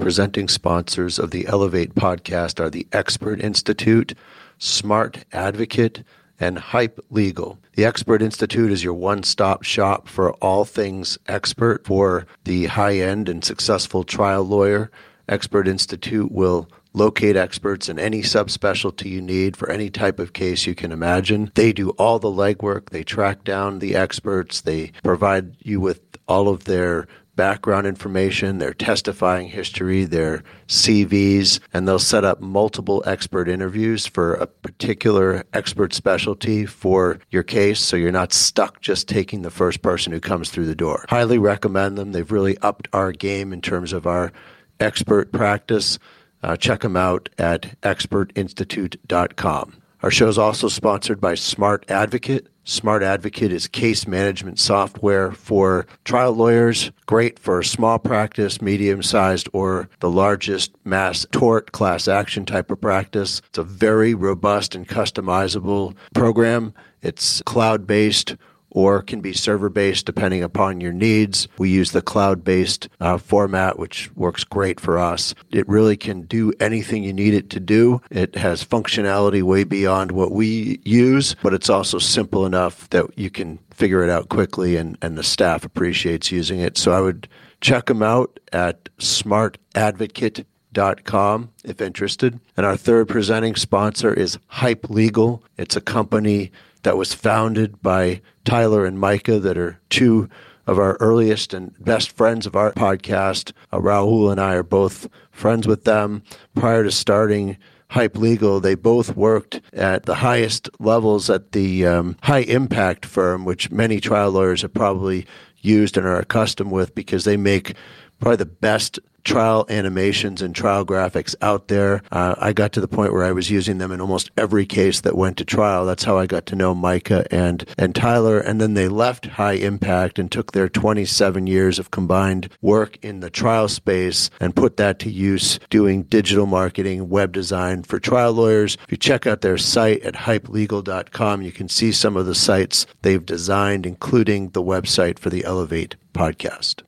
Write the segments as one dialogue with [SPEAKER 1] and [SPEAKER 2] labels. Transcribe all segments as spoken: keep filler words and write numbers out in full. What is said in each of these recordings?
[SPEAKER 1] presenting sponsors of the Elevate podcast are the Expert Institute, Smart Advocate, and Hype Legal. The Expert Institute is your one-stop shop for all things expert for the high-end and successful trial lawyer. Expert Institute will locate experts in any subspecialty you need for any type of case you can imagine. They do all the legwork. They track down the experts. They provide you with all of their background information, their testifying history, their C Vs, and they'll set up multiple expert interviews for a particular expert specialty for your case, so you're not stuck just taking the first person who comes through the door. Highly recommend them. They've really upped our game in terms of our expert practice. Uh, check them out at expert institute dot com. Our show is also sponsored by Smart Advocate. Smart Advocate is case management software for trial lawyers, great for small practice, medium-sized, or the largest mass tort class action type of practice. It's a very robust and customizable program. It's cloud-based or can be server-based depending upon your needs. We use the cloud-based uh, format, which works great for us. It really can do anything you need it to do. It has functionality way beyond what we use, but it's also simple enough that you can figure it out quickly, and, and the staff appreciates using it. So I would check them out at smart advocate dot com if interested. And our third presenting sponsor is Hype Legal. It's a company that was founded by Tyler and Micah, that are two of our earliest and best friends of our podcast. Uh, Rahul and I are both friends with them. Prior to starting Hype Legal, they both worked at the highest levels at the um, high impact firm, which many trial lawyers have probably used and are accustomed with, because they make probably the best trial animations and trial graphics out there. Uh, I got to the point where I was using them in almost every case that went to trial. That's how I got to know Micah and, and Tyler. And then they left High Impact and took their twenty-seven years of combined work in the trial space and put that to use doing digital marketing, web design for trial lawyers. If you check out their site at hype legal dot com, you can see some of the sites they've designed, including the website for the Elevate podcast.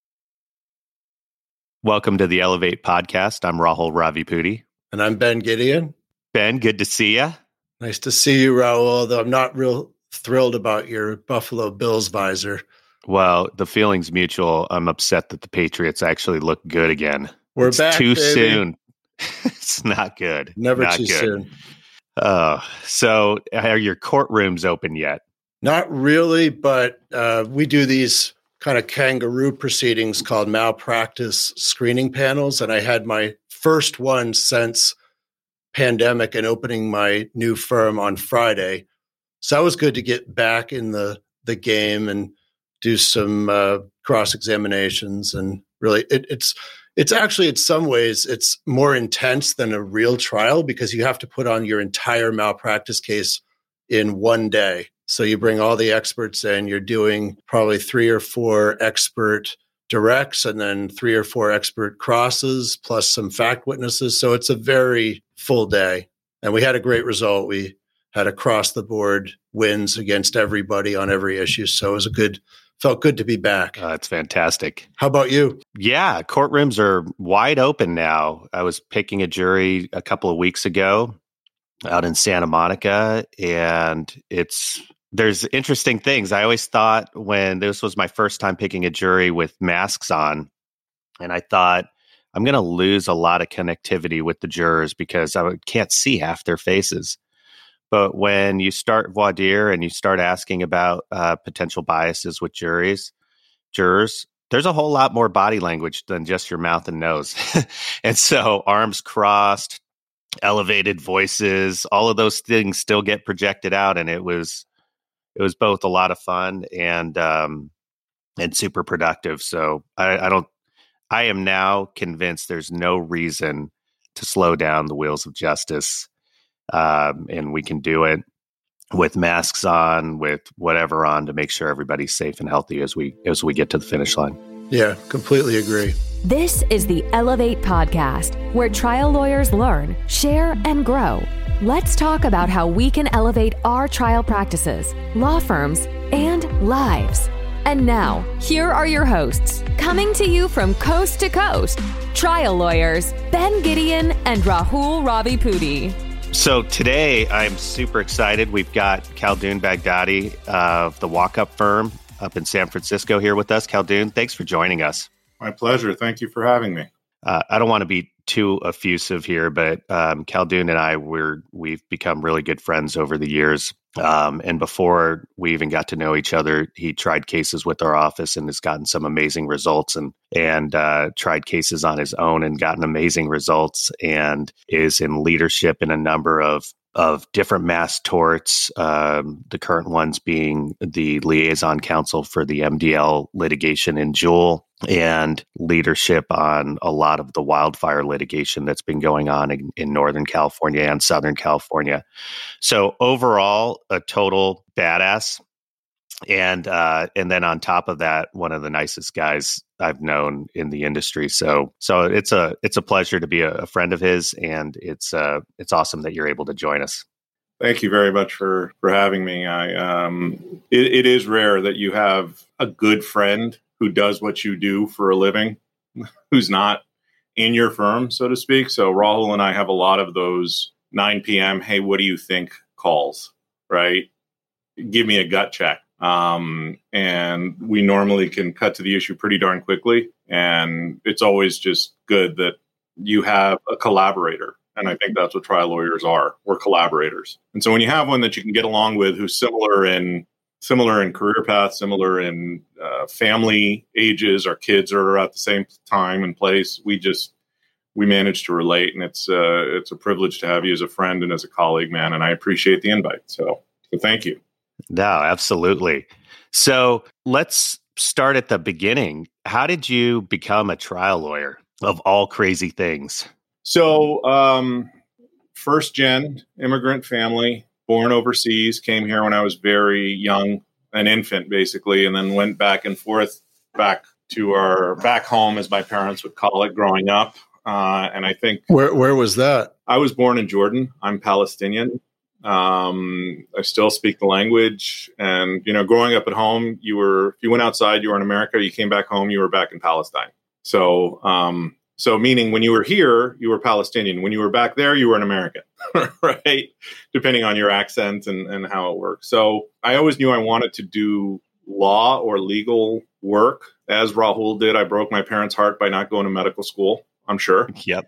[SPEAKER 2] Welcome to the Elevate podcast. I'm Rahul Ravipudi.
[SPEAKER 1] And I'm Ben Gideon.
[SPEAKER 2] Ben, good to see you.
[SPEAKER 1] Nice to see you, Rahul, although I'm not real thrilled about your Buffalo Bills visor.
[SPEAKER 2] Well, the feeling's mutual. I'm upset that the Patriots actually look good again.
[SPEAKER 1] We're
[SPEAKER 2] it's
[SPEAKER 1] back,
[SPEAKER 2] too
[SPEAKER 1] baby.
[SPEAKER 2] soon. It's not good.
[SPEAKER 1] Never
[SPEAKER 2] not
[SPEAKER 1] too
[SPEAKER 2] good.
[SPEAKER 1] soon.
[SPEAKER 2] Uh, so are your courtrooms open yet?
[SPEAKER 1] Not really, but uh, we do these kind of kangaroo proceedings called malpractice screening panels. And I had my first one since pandemic and opening my new firm on Friday. So that was good to get back in the, the game and do some uh, cross-examinations. And really, it, it's it's actually, in some ways, it's more intense than a real trial, because you have to put on your entire malpractice case in one day. So you bring all the experts in, you're doing probably three or four expert directs and then three or four expert crosses plus some fact witnesses. So it's a very full day. And we had a great result. We had across the board wins against everybody on every issue. So it was a good, felt good to be back.
[SPEAKER 2] Uh, that's fantastic.
[SPEAKER 1] How about you?
[SPEAKER 2] Yeah, courtrooms are wide open now. I was picking a jury a couple of weeks ago out in Santa Monica, and it's there's interesting things. I always thought, when this was my first time picking a jury with masks on, and I thought, I'm going to lose a lot of connectivity with the jurors because I can't see half their faces. But when you start voir dire and you start asking about uh, potential biases with juries, jurors, there's a whole lot more body language than just your mouth and nose. And so arms crossed, elevated voices, all of those things still get projected out. And it was It was both a lot of fun and um, and super productive. So I, I don't. I am now convinced there's no reason to slow down the wheels of justice, um, and we can do it with masks on, with whatever on, to make sure everybody's safe and healthy as we as we get to the finish line.
[SPEAKER 1] Yeah, completely agree.
[SPEAKER 3] This is the Elevate podcast, where trial lawyers learn, share, and grow. Let's talk about how we can elevate our trial practices, law firms, and lives. And now, here are your hosts, coming to you from coast to coast, trial lawyers Ben Gideon and Rahul Ravipudi.
[SPEAKER 2] So today, I'm super excited. We've got Khaldoon Baghdadi of the Walkup firm up in San Francisco here with us. Khaldoon, thanks for joining us.
[SPEAKER 4] My pleasure. Thank you for having me.
[SPEAKER 2] Uh, I don't want to be too effusive here, but um, Khaldoon and I, we're, we've become really good friends over the years. Um, and before we even got to know each other, he tried cases with our office and has gotten some amazing results, and and uh, tried cases on his own and gotten amazing results, and is in leadership in a number of of different mass torts, um, the current ones being the liaison counsel for the M D L litigation in Juul, and leadership on a lot of the wildfire litigation that's been going on in, in Northern California and Southern California. So overall, a total badass. And uh, and then on top of that, one of the nicest guys I've known in the industry. So so it's a it's a pleasure to be a, a friend of his, and it's uh it's awesome that you're able to join us.
[SPEAKER 4] Thank you very much for for having me. I um it, it is rare that you have a good friend who does what you do for a living, who's not in your firm, so to speak. So Rahul and I have a lot of those nine p.m. Hey, what do you think calls, right? Give me a gut check. Um, and we normally can cut to the issue pretty darn quickly. And it's always just good that you have a collaborator. And I think that's what trial lawyers are. We're collaborators. And so when you have one that you can get along with, who's similar in similar in career path, similar in uh, family ages, our kids are at the same time and place, we just, we manage to relate. And it's, uh, it's a privilege to have you as a friend and as a colleague, man. And I appreciate the invite. So, so thank you.
[SPEAKER 2] No, absolutely. So let's start at the beginning. How did you become a trial lawyer of all crazy things?
[SPEAKER 4] So um, first gen immigrant family, born overseas, came here when I was very young, an infant basically, and then went back and forth back to our back home, as my parents would call it, growing up. Uh, and I think
[SPEAKER 1] where where was that?
[SPEAKER 4] I was born in Jordan. I'm Palestinian. Um, I still speak the language, and, you know, growing up at home, you were, if you went outside, you were in America, you came back home, you were back in Palestine. So, um, so meaning when you were here, you were Palestinian. When you were back there, you were an American, right? Depending on your accent and, and how it works. So I always knew I wanted to do law or legal work. As Rahul did, I broke my parents' heart by not going to medical school, I'm sure.
[SPEAKER 2] Yep.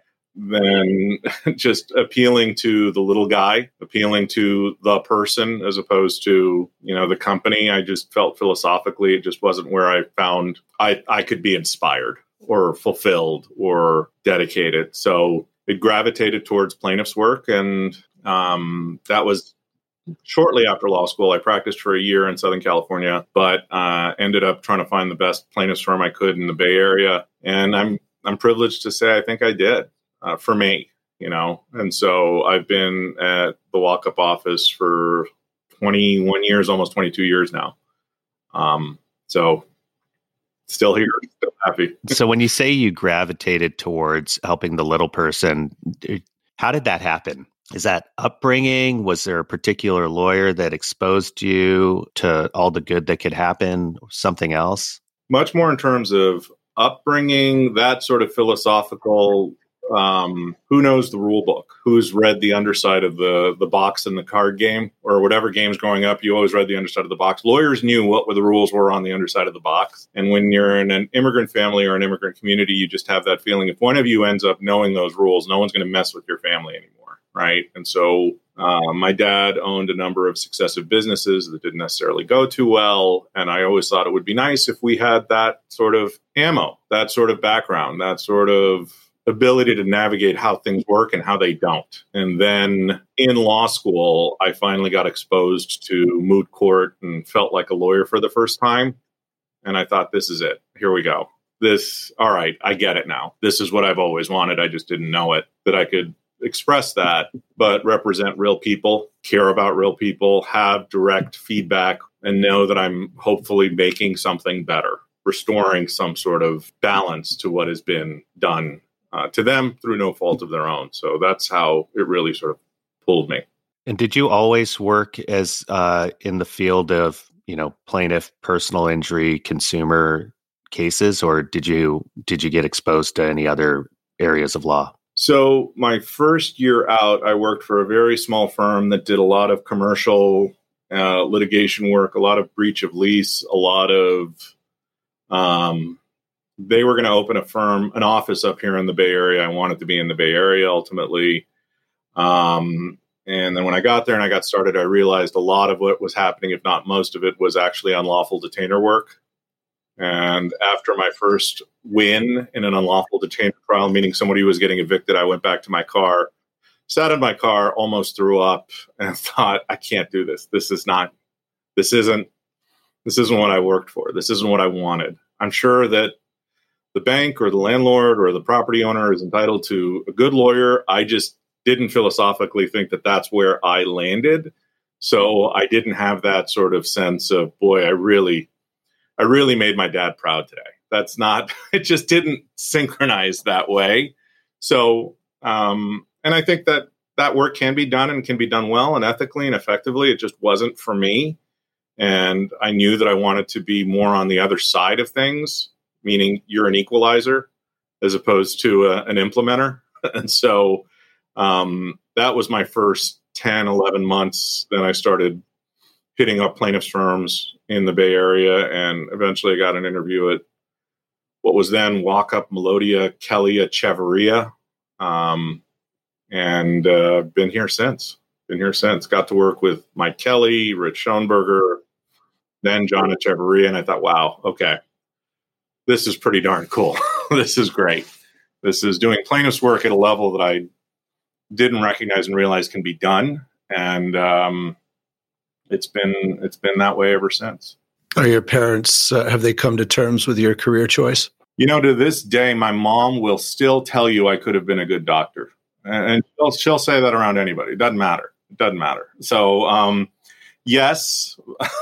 [SPEAKER 4] Then just appealing to the little guy, appealing to the person as opposed to, you know, the company. I just felt philosophically, it just wasn't where I found I, I could be inspired or fulfilled or dedicated. So it gravitated towards plaintiff's work. And um, that was shortly after law school. I practiced for a year in Southern California, but uh, ended up trying to find the best plaintiff's firm I could in the Bay Area. And I'm I'm privileged to say I think I did. Uh, for me, you know, and so I've been at the Walkup office for twenty-one years, almost twenty-two years now. Um, so still here, still happy.
[SPEAKER 2] So when you say you gravitated towards helping the little person, how did that happen? Is that upbringing? Was there a particular lawyer that exposed you to all the good that could happen, or something else?
[SPEAKER 4] Much more in terms of upbringing, that sort of philosophical. Um, who knows the rule book? Who's read the underside of the, the box in the card game or whatever games growing up? You always read the underside of the box. Lawyers knew what the rules were on the underside of the box. And when you're in an immigrant family or an immigrant community, you just have that feeling. If one of you ends up knowing those rules, no one's going to mess with your family anymore, right? And so uh, my dad owned a number of successive businesses that didn't necessarily go too well. And I always thought it would be nice if we had that sort of ammo, that sort of background, that sort of ability to navigate how things work and how they don't. And then in law school, I finally got exposed to moot court and felt like a lawyer for the first time. And I thought, this is it. Here we go. This, all right, I get it now. This is what I've always wanted. I just didn't know it, that I could express that, but represent real people, care about real people, have direct feedback, and know that I'm hopefully making something better, restoring some sort of balance to what has been done Uh, to them through no fault of their own. So that's how it really sort of pulled me.
[SPEAKER 2] And did you always work as uh, in the field of you know, plaintiff, personal injury, consumer cases, or did you did you get exposed to any other areas of law?
[SPEAKER 4] So my first year out, I worked for a very small firm that did a lot of commercial uh, litigation work, a lot of breach of lease, a lot of, um, they were going to open a firm, an office up here in the Bay Area. I wanted to be in the Bay Area ultimately. Um, and then when I got there and I got started, I realized a lot of what was happening, if not most of it, was actually unlawful detainer work. And after my first win in an unlawful detainer trial, meaning somebody was getting evicted, I went back to my car, sat in my car, almost threw up, and thought, I can't do this. This is not, this isn't, this isn't what I worked for. This isn't what I wanted. I'm sure that the bank or the landlord or the property owner is entitled to a good lawyer. I just didn't philosophically think that that's where I landed. So I didn't have that sort of sense of, boy, I really, I really made my dad proud today. That's not, it just didn't synchronize that way. So, um, and I think that that work can be done and can be done well and ethically and effectively. It just wasn't for me. And I knew that I wanted to be more on the other side of things, meaning you're an equalizer as opposed to a, an implementer. And so um, that was my first ten, eleven months. Then I started hitting up plaintiffs' firms in the Bay Area, and eventually I got an interview at what was then Walkup, Melodia, Kelly, Echeverria, um, and uh, been here since. Been here since. Got to work with Mike Kelly, Rich Schoenberger, then John Echeverria, and I thought, wow, okay, this is pretty darn cool. This is great. This is doing plaintiffs' work at a level that I didn't recognize and realize can be done, and um, it's been it's been that way ever since.
[SPEAKER 1] Are your parents, uh, have they come to terms with your career choice?
[SPEAKER 4] You know, to this day, my mom will still tell you I could have been a good doctor. And she'll, she'll say that around anybody. It doesn't matter. It doesn't matter. So, um, yes,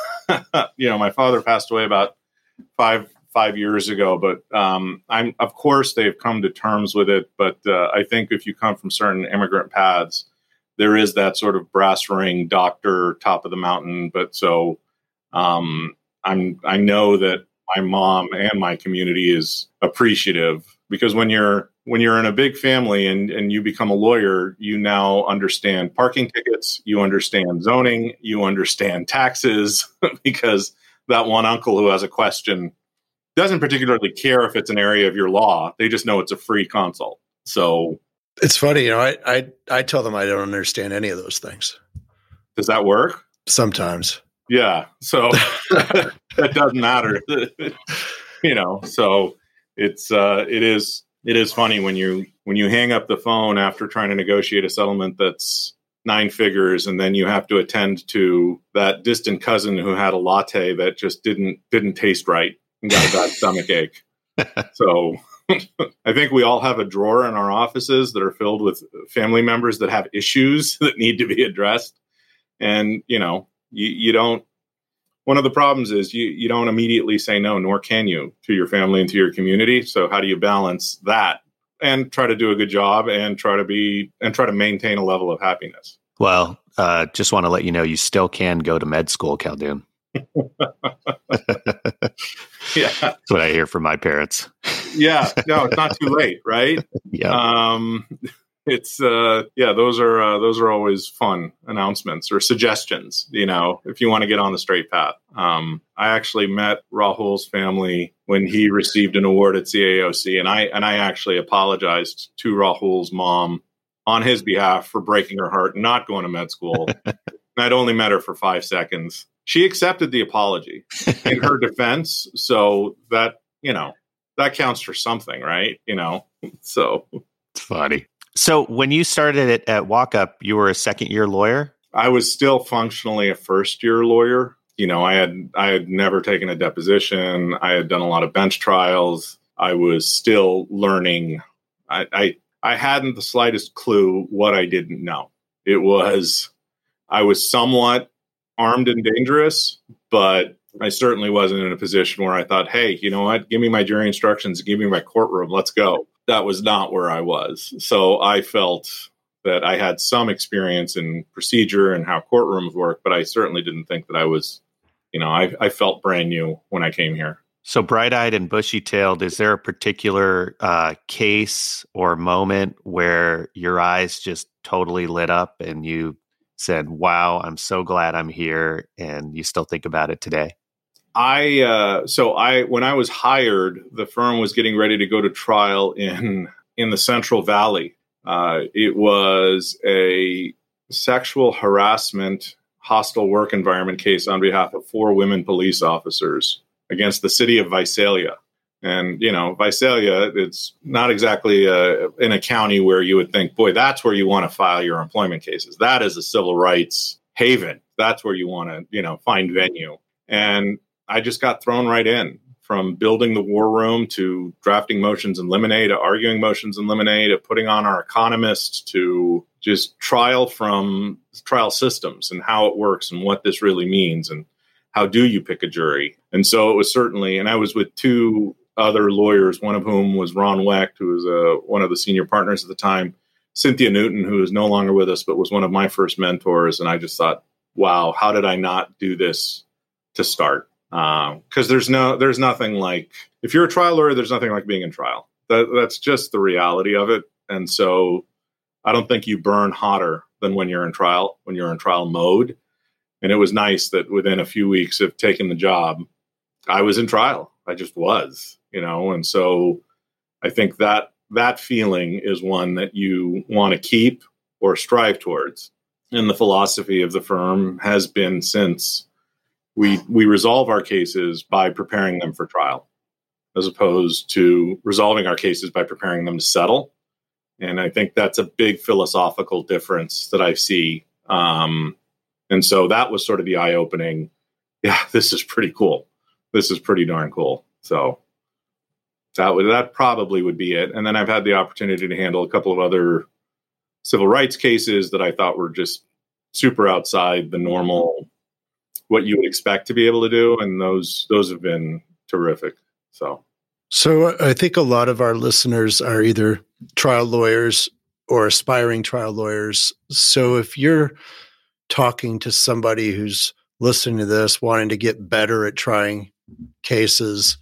[SPEAKER 4] you know, my father passed away about five five years ago, but um, I'm, of course, they've come to terms with it. But uh, I think if you come from certain immigrant paths, there is that sort of brass ring doctor, top of the mountain. But so um, I'm I know that my mom and my community is appreciative, because when you're when you're in a big family and, and you become a lawyer, you now understand parking tickets, you understand zoning, you understand taxes, because that one uncle who has a question doesn't particularly care if it's an area of your law. They just know it's a free consult. So
[SPEAKER 1] it's funny, you know, I, I, I tell them I don't understand any of those things.
[SPEAKER 4] Does that work?
[SPEAKER 1] Sometimes.
[SPEAKER 4] Yeah. So that doesn't matter, you know, so it's, uh, it is, it is funny when you, when you hang up the phone after trying to negotiate a settlement that's nine figures, and then you have to attend to that distant cousin who had a latte that just didn't, didn't taste right and got a bad stomach ache. So I think we all have a drawer in our offices that are filled with family members that have issues that need to be addressed. And, you know, you, you don't, one of the problems is you, you don't immediately say no, nor can you, to your family and to your community. So how do you balance that and try to do a good job and try to be, and try to maintain a level of happiness?
[SPEAKER 2] Well, uh, just want to let you know, you still can go to med school, Khaldoun.
[SPEAKER 4] Yeah.
[SPEAKER 2] That's what I hear from my parents.
[SPEAKER 4] Yeah. No, it's not too late, right?
[SPEAKER 2] Yeah.
[SPEAKER 4] Um, it's, uh, yeah, those are, uh, those are always fun announcements or suggestions, you know, if you want to get on the straight path. Um, I actually met Rahul's family when he received an award at C A O C, and I, and I actually apologized to Rahul's mom on his behalf for breaking her heart, not going to med school. I'd only met her for five seconds. She accepted the apology in her defense. So that, you know, that counts for something, right? You know, so
[SPEAKER 2] it's funny. So when you started at, at Walkup, you were a second year lawyer?
[SPEAKER 4] I was still functionally a first year lawyer. You know, I had, I had never taken a deposition. I had done a lot of bench trials. I was still learning. I, I, I hadn't the slightest clue what I didn't know. It was, I was somewhat armed and dangerous, but I certainly wasn't in a position where I thought, hey, you know what, give me my jury instructions, give me my courtroom, let's go. That was not where I was. So I felt that I had some experience in procedure and how courtrooms work, but I certainly didn't think that I was You know, I, I felt brand new when I came here.
[SPEAKER 2] So bright-eyed and bushy-tailed, is there a particular uh, case or moment where your eyes just totally lit up and you said, wow, I'm so glad I'm here, and you still think about it today?
[SPEAKER 4] I uh, so I when I was hired, the firm was getting ready to go to trial in in the Central Valley. Uh, it was a sexual harassment, hostile work environment case on behalf of four women police officers against the city of Visalia. And, you know, Visalia, it's not exactly uh, in a county where you would think, boy, that's where you want to file your employment cases. That is a civil rights haven. That's where you want to, you know, find venue. And I just got thrown right in, from building the war room to drafting motions in limine, to arguing motions in limine, to putting on our economists, to just trial from trial systems and how it works and what this really means and how do you pick a jury. And so it was certainly, and I was with two other lawyers, one of whom was Ron Wecht, who was uh, one of the senior partners at the time, Cynthia Newton, who is no longer with us, but was one of my first mentors. And I just thought, wow, how did I not do this to start? Because uh, there's no, there's nothing like, if you're a trial lawyer, there's nothing like being in trial. That, that's just the reality of it. And so I don't think you burn hotter than when you're in trial, when you're in trial mode. And it was nice that within a few weeks of taking the job, I was in trial. I just was, you know, and so I think that that feeling is one that you want to keep or strive towards. And the philosophy of the firm has been since we we resolve our cases by preparing them for trial, as opposed to resolving our cases by preparing them to settle. And I think that's a big philosophical difference that I see. Um, and so that was sort of the eye-opening, yeah, this is pretty cool. This is pretty darn cool. So that would, that probably would be it. And then I've had the opportunity to handle a couple of other civil rights cases that I thought were just super outside the normal, what you would expect to be able to do. And those, those have been terrific. So,
[SPEAKER 1] so I think a lot of our listeners are either trial lawyers or aspiring trial lawyers. So if you're talking to somebody who's listening to this, wanting to get better at trying cases,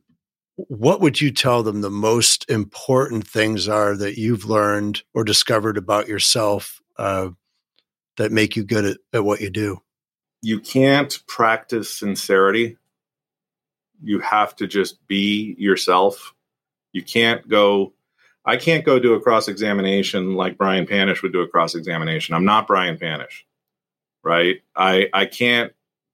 [SPEAKER 1] what would you tell them the most important things are that you've learned or discovered about yourself uh, that make you good at, at what you do?
[SPEAKER 4] You can't practice sincerity. You have to just be yourself. You can't go, I can't go do a cross-examination like Brian Panish would do a cross-examination. I'm not Brian Panish, right? I, I can't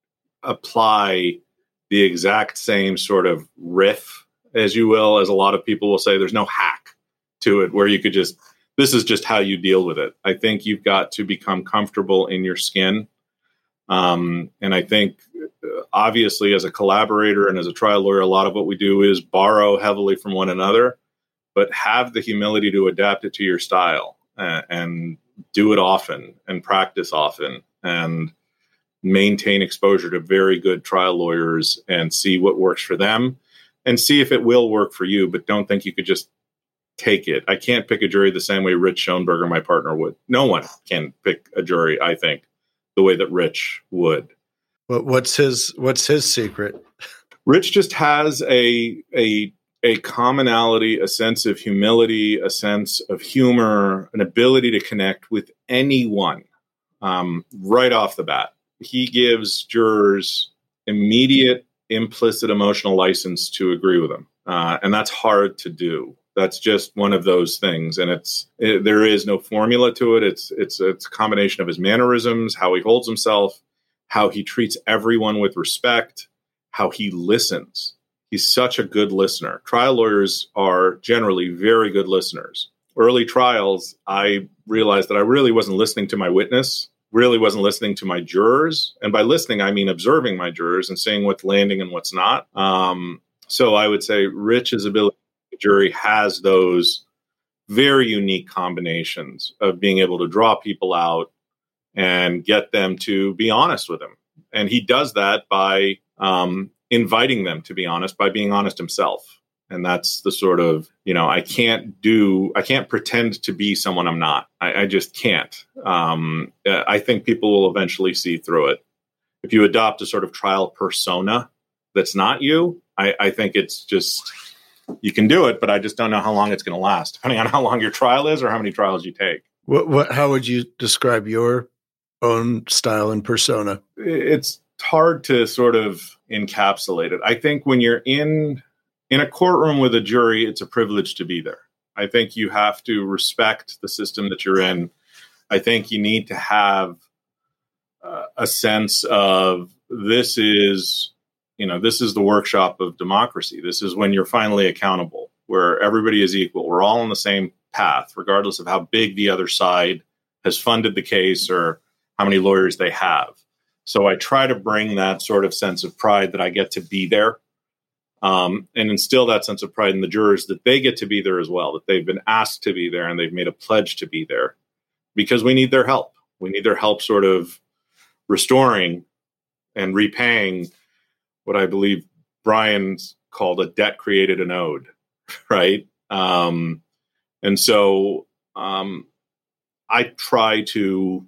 [SPEAKER 4] apply the exact same sort of riff, as you will, as a lot of people will say. There's no hack to it where you could just, this is just how you deal with it. I think you've got to become comfortable in your skin. Um, and I think, uh, obviously, as a collaborator and as a trial lawyer, a lot of what we do is borrow heavily from one another, but have the humility to adapt it to your style uh, and do it often and practice often and maintain exposure to very good trial lawyers and see what works for them and see if it will work for you. But don't think you could just take it. I can't pick a jury the same way Rich Schoenberger, my partner, would. No one can pick a jury, I think, the way that Rich would.
[SPEAKER 1] But what's his what's his secret?
[SPEAKER 4] Rich just has a a a commonality, a sense of humility, a sense of humor, an ability to connect with anyone um, right off the bat. He gives jurors immediate, implicit emotional license to agree with him, uh, and that's hard to do. That's just one of those things, and it's it, there is no formula to it. It's it's it's a combination of his mannerisms, how he holds himself, how he treats everyone with respect, how he listens. He's such a good listener. Trial lawyers are generally very good listeners. Early trials, I realized that I really wasn't listening to my witness, really wasn't listening to my jurors, and by listening, I mean observing my jurors and seeing what's landing and what's not. Um, so I would say Rich's ability. Jury has those very unique combinations of being able to draw people out and get them to be honest with him. And he does that by um, inviting them to be honest, by being honest himself. And that's the sort of, you know, I can't do, I can't pretend to be someone I'm not. I, I just can't. Um, I think people will eventually see through it. if you adopt a sort of trial persona that's not you, I, I think it's just, you can do it, but I just don't know how long it's going to last, depending on how long your trial is or how many trials you take.
[SPEAKER 1] What, what, how would you describe your own style and persona?
[SPEAKER 4] It's hard to sort of encapsulate it. I think when you're in, in a courtroom with a jury, it's a privilege to be there. I think you have to respect the system that you're in. I think you need to have uh, a sense of this is, you know, this is the workshop of democracy. This is when you're finally accountable, where everybody is equal. We're all on the same path, regardless of how big the other side has funded the case or how many lawyers they have. So I try to bring that sort of sense of pride that I get to be there, um, and instill that sense of pride in the jurors that they get to be there as well, that they've been asked to be there and they've made a pledge to be there, because we need their help. We need their help sort of restoring and repaying what I believe Brian's called a debt created an ode, right? Um, and so um, I try to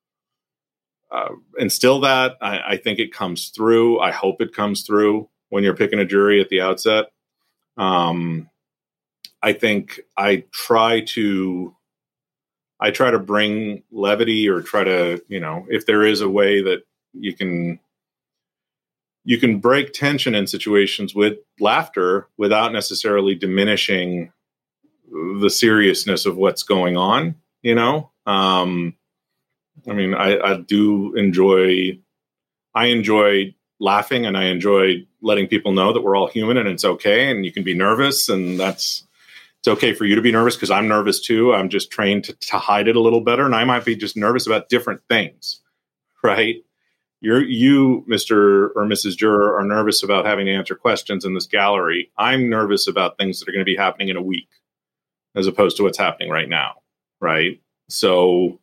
[SPEAKER 4] uh, instill that. I, I think it comes through. I hope it comes through when you're picking a jury at the outset. Um, I think I try to I try to bring levity, or try to, you know, if there is a way that you can you can break tension in situations with laughter without necessarily diminishing the seriousness of what's going on, you know? Um, I mean, I, I do enjoy, I enjoy laughing, and I enjoy letting people know that we're all human and it's okay. And you can be nervous, and that's, it's okay for you to be nervous, because I'm nervous too. I'm just trained to, to hide it a little better. And I might be just nervous about different things, right? You're, you, Mister or Missus Juror, are nervous about having to answer questions in this gallery. I'm nervous about things that are going to be happening in a week, as opposed to what's happening right now, right? So,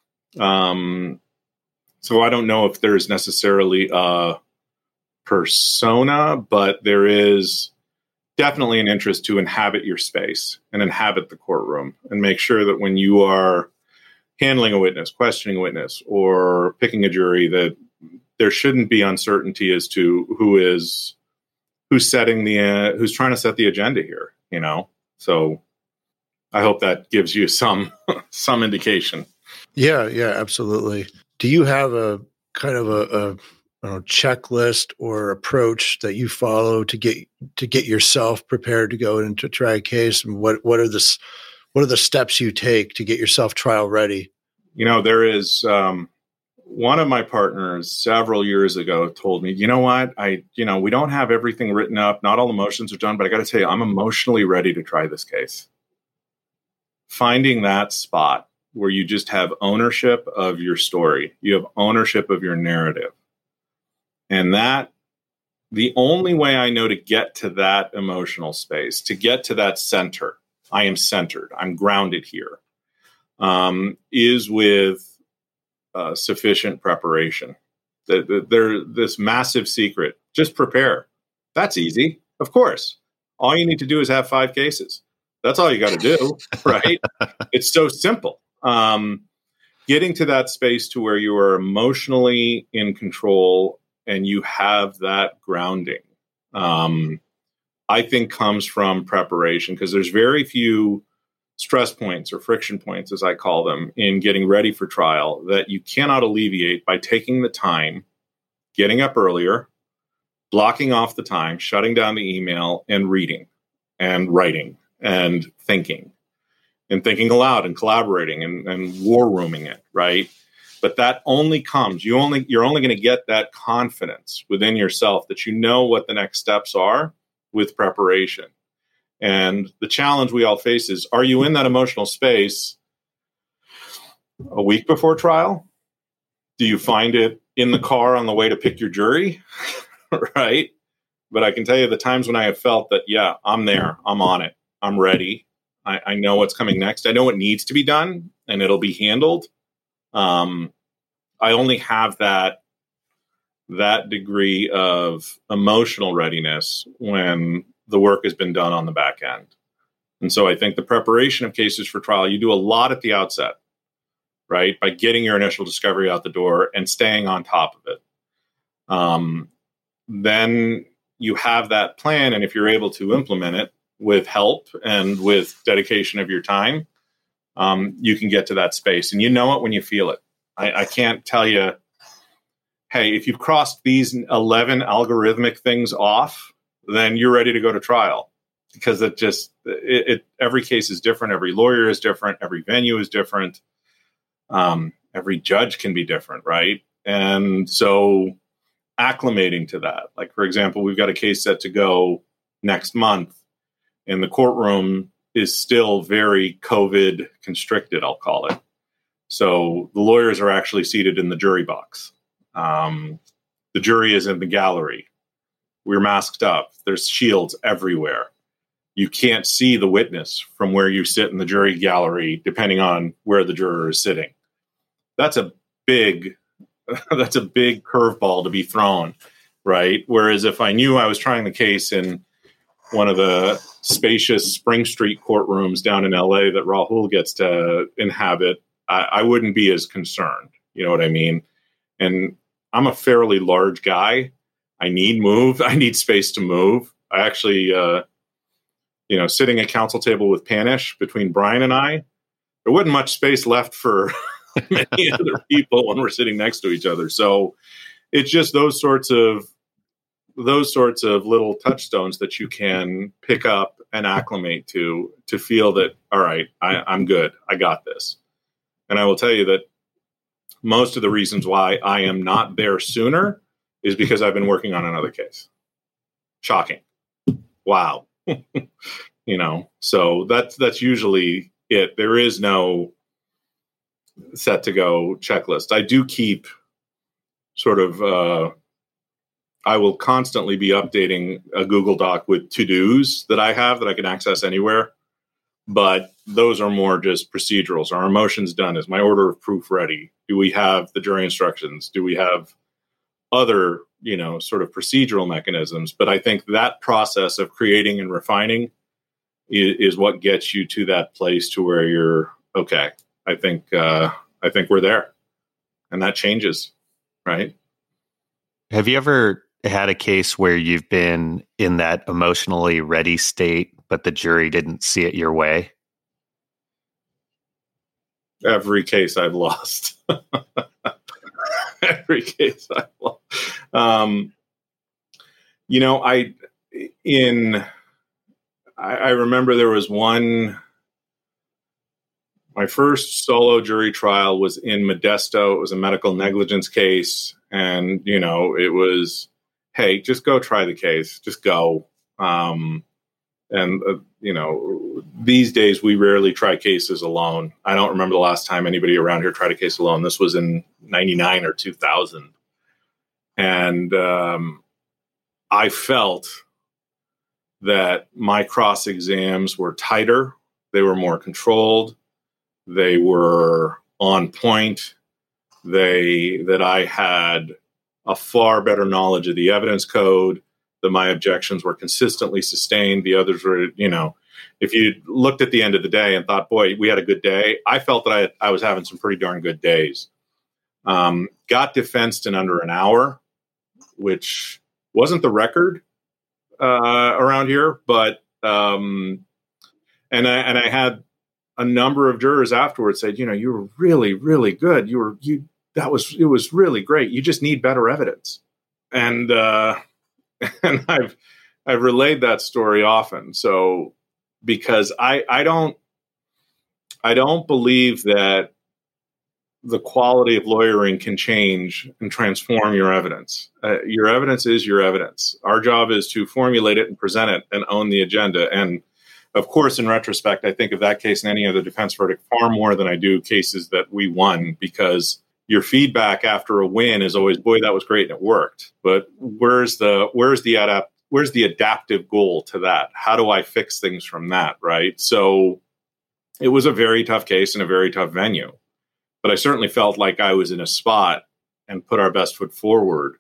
[SPEAKER 4] um, so I don't know if there's necessarily a persona, but there is definitely an interest to inhabit your space and inhabit the courtroom, and make sure that when you are handling a witness, questioning a witness, or picking a jury, that there shouldn't be uncertainty as to who is who's setting the uh, who's trying to set the agenda here, you know. So I hope that gives you some some indication.
[SPEAKER 1] Yeah, yeah, absolutely. Do you have a kind of a, a I don't know, checklist or approach that you follow to get to get yourself prepared to go into try a case? And what what are the what are the steps you take to get yourself trial ready?
[SPEAKER 4] You know, there is um, one of my partners several years ago told me, you know what, I you know we don't have everything written up, not all the motions are done, but I got to tell you, I'm emotionally ready to try this case. Finding that spot where you just have ownership of your story, you have ownership of your narrative. And that, the only way I know to get to that emotional space, to get to that center, I am centered, I'm grounded here, um, is with uh, sufficient preparation. The, the, there, this massive secret, just prepare. That's easy, of course. All you need to do is have five cases. That's all you got to do, right? It's so simple. Um, getting to that space to where you are emotionally in control and you have that grounding, um, I think comes from preparation, because there's very few stress points, or friction points, as I call them, in getting ready for trial that you cannot alleviate by taking the time, getting up earlier, blocking off the time, shutting down the email, and reading and writing and thinking and thinking aloud and collaborating and, and war rooming it, right? But that only comes, you only, you're only going to get that confidence within yourself that you know what the next steps are with preparation. And the challenge we all face is, are you in that emotional space a week before trial? Do you find it in the car on the way to pick your jury? Right? But I can tell you the times when I have felt that, yeah, I'm there, I'm on it, I'm ready. I, I know what's coming next. I know what needs to be done, and it'll be handled. Um, I only have that that degree of emotional readiness when the work has been done on the back end. And so I think the preparation of cases for trial, you do a lot at the outset, right? By getting your initial discovery out the door and staying on top of it. Um, then you have that plan. And if you're able to implement it with help and with dedication of your time, um, you can get to that space. And you know it when you feel it. I, I can't tell you, hey, if you've crossed these eleven algorithmic things off, then you're ready to go to trial, because it just, it, it every case is different. Every lawyer is different. Every venue is different. Um, every judge can be different. Right. And so acclimating to that, like, for example, we've got a case set to go next month, and the courtroom is still very COVID constricted, I'll call it. So the lawyers are actually seated in the jury box. Um, the jury is in the gallery. We're masked up. There's shields everywhere. You can't see the witness from where you sit in the jury gallery, depending on where the juror is sitting. That's a big, that's a big curveball to be thrown, right? Whereas if I knew I was trying the case in one of the spacious Spring Street courtrooms down in L A that Rahul gets to inhabit, I, I wouldn't be as concerned. You know what I mean? And I'm a fairly large guy. I need move. I need space to move. I actually, uh, you know, sitting at counsel table with Panish between Brian and I, there wasn't much space left for many other people when we're sitting next to each other. So it's just those sorts of those sorts of little touchstones that you can pick up and acclimate to, to feel that, all right, I, I'm good. I got this. And I will tell you that most of the reasons why I am not there sooner is because I've been working on another case. Shocking. Wow. You know, so that's, that's usually it. There is no set to go checklist. I do keep sort of, uh, I will constantly be updating a Google Doc with to-dos that I have that I can access anywhere. But those are more just procedurals. Are our motions done? Is my order of proof ready? Do we have the jury instructions? Do we have other, you know, sort of procedural mechanisms? But I think that process of creating and refining is, is what gets you to that place to where you're, okay, I think, uh, I think we're there. And that changes, right?
[SPEAKER 2] Have you ever had a case where you've been in that emotionally ready state, but the jury didn't see it your way?
[SPEAKER 4] Every case I've lost. Every case I've lost. Um, you know, I, in, I, I remember there was one, my first solo jury trial was in Modesto. It was a medical negligence case. And, you know, it was, hey, just go try the case. Just go. Um, and, uh, you know, these days we rarely try cases alone. I don't remember the last time anybody around here tried a case alone. This was in ninety-nine or two thousand. And um, I felt that my cross exams were tighter. They were more controlled. They were on point. They, that I had a far better knowledge of the evidence code, that my objections were consistently sustained. The others were, you know, if you looked at the end of the day and thought, boy, we had a good day, I felt that I, I was having some pretty darn good days. Um, got defensed in under an hour, which wasn't the record uh, around here, but, um, and I, and I had a number of jurors afterwards said, you know, you were really, really good. You were, you, that was, it was really great. You just need better evidence. And, uh, and I've, I've relayed that story often. So, because I, I don't, I don't believe that the quality of lawyering can change and transform your evidence. Uh, your evidence is your evidence. Our job is to formulate it and present it and own the agenda. And of course, in retrospect, I think of that case and any other defense verdict far more than I do cases that we won, because your feedback after a win is always, boy, that was great and it worked. But where's the where's the adapt where's the adaptive goal to that? How do I fix things from that? Right. So it was a very tough case and a very tough venue. But I certainly felt like I was in a spot and put our best foot forward.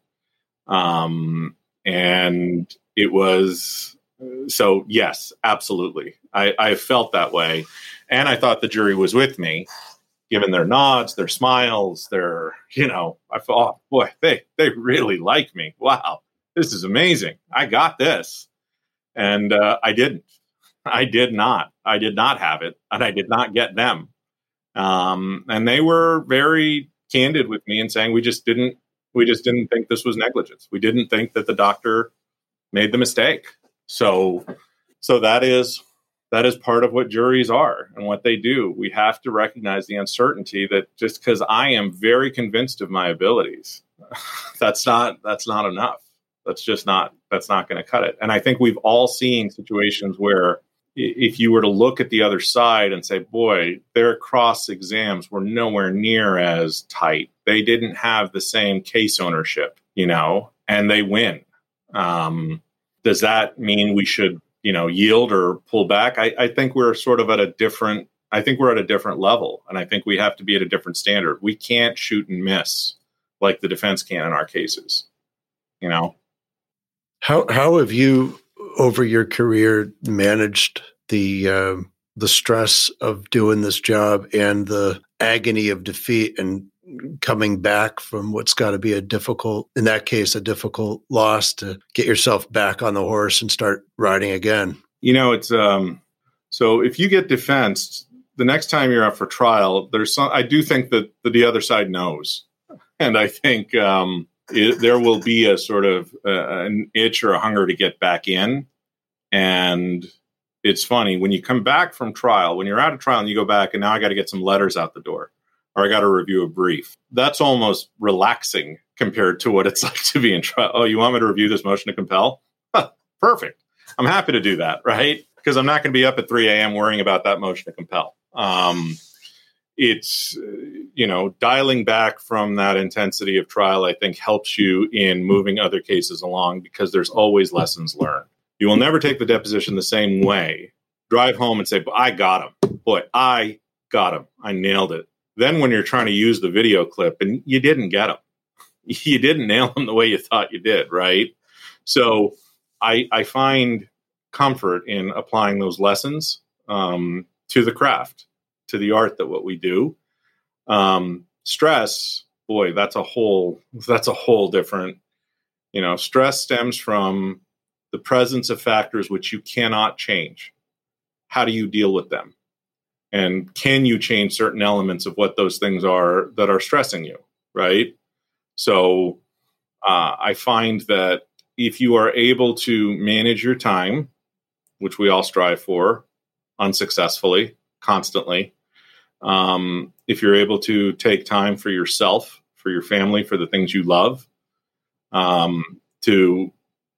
[SPEAKER 4] Um, and it was, so yes, absolutely. I, I felt that way. And I thought the jury was with me. giving their nods, their smiles, their, you know, I thought, oh, boy, they, they really like me. Wow, this is amazing. I got this. And uh, I didn't. I did not. I did not have it, and I did not get them. Um, and they were very candid with me and saying, we just didn't, we just didn't think this was negligence. We didn't think that the doctor made the mistake. So, so that is, that is part of what juries are and what they do. We have to recognize the uncertainty that just because I am very convinced of my abilities, that's not, that's not enough. That's just not, that's not going to cut it. And I think we've all seen situations where if you were to look at the other side and say, boy, their cross exams were nowhere near as tight. They didn't have the same case ownership, you know, and they win. Um, does that mean we should, you know, yield or pull back? I, I think we're sort of at a different, I think we're at a different level. And I think we have to be at a different standard. We can't shoot and miss like the defense can in our cases, you know?
[SPEAKER 1] How, how have you, over your career, managed the uh, the stress of doing this job and the agony of defeat and coming back from what's got to be a difficult, in that case, a difficult loss, to get yourself back on the horse and start riding again?
[SPEAKER 4] You know, it's um, so if you get defensed, the next time you're up for trial, there's some, I do think that the, the other side knows, and I think um, it, there will be a sort of uh, an itch or a hunger to get back in. And it's funny, when you come back from trial, when you're out of trial and you go back and now I got to get some letters out the door, or I got to review a brief, that's almost relaxing compared to what it's like to be in trial. Oh, you want me to review this motion to compel? Huh, perfect. I'm happy to do that, right? Because I'm not going to be up at three a.m. worrying about that motion to compel. Um, it's, you know, dialing back from that intensity of trial, I think, helps you in moving other cases along because there's always lessons learned. You will never take the deposition the same way. Drive home and say, I got him. Boy, I got him. I nailed it. Then when you're trying to use the video clip and you didn't get him, you didn't nail him the way you thought you did, right? So I, I find comfort in applying those lessons um, to the craft, to the art that what we do. Um, stress, boy, that's a whole, that's a whole different, you know, stress stems from the presence of factors which you cannot change. How do you deal with them? And can you change certain elements of what those things are that are stressing you, right? So uh, I find that if you are able to manage your time, which we all strive for unsuccessfully, constantly, um, if you're able to take time for yourself, for your family, for the things you love, um, to